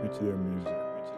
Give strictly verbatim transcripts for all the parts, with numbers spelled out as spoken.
Meteor Music.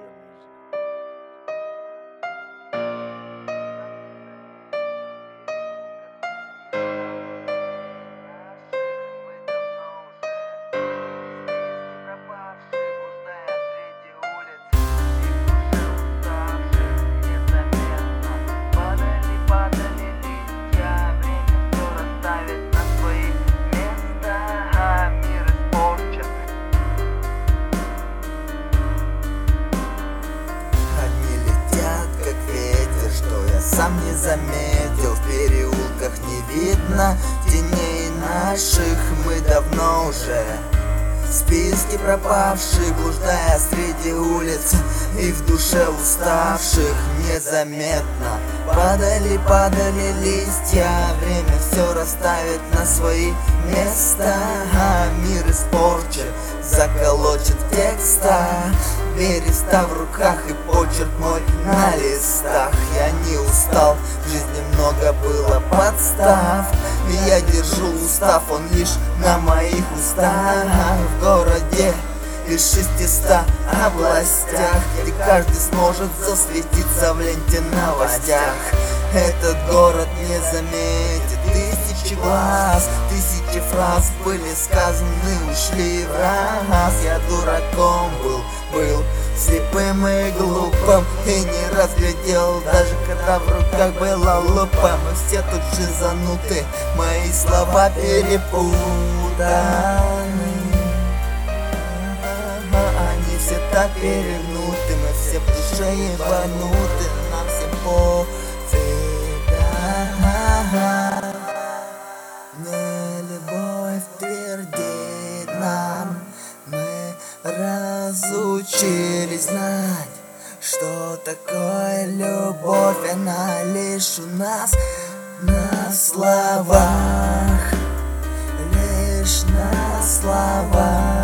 Сам не заметил, в переулках не видно теней наших. Мы давно уже в списке пропавших, блуждая среди улиц и в душе уставших. Незаметно падали, падали листья, время все расставит на свои места. А мир испорчен, заколочен в текстах, береста в руках и почерк мой на листах. Я не устал, в жизни много было подстав, и я держу устав, он лишь на моих устах. В городе из шестиста областях, где каждый сможет засветиться в ленте новостях. Этот город не заметит тысячи глаз, тысячи фраз были сказаны, ушли в раз. Я дураком был, был слепым и глупым, и не разглядел, даже когда в руках была лупа. Мы все тут же зануты, мои слова перепутаны, они все так перегнуты, мы все в душе ебануты, нам всем пофиг. Не любовь твердит нам, мы разучились знать, что такое любовь. Она лишь у нас на словах, лишь на словах.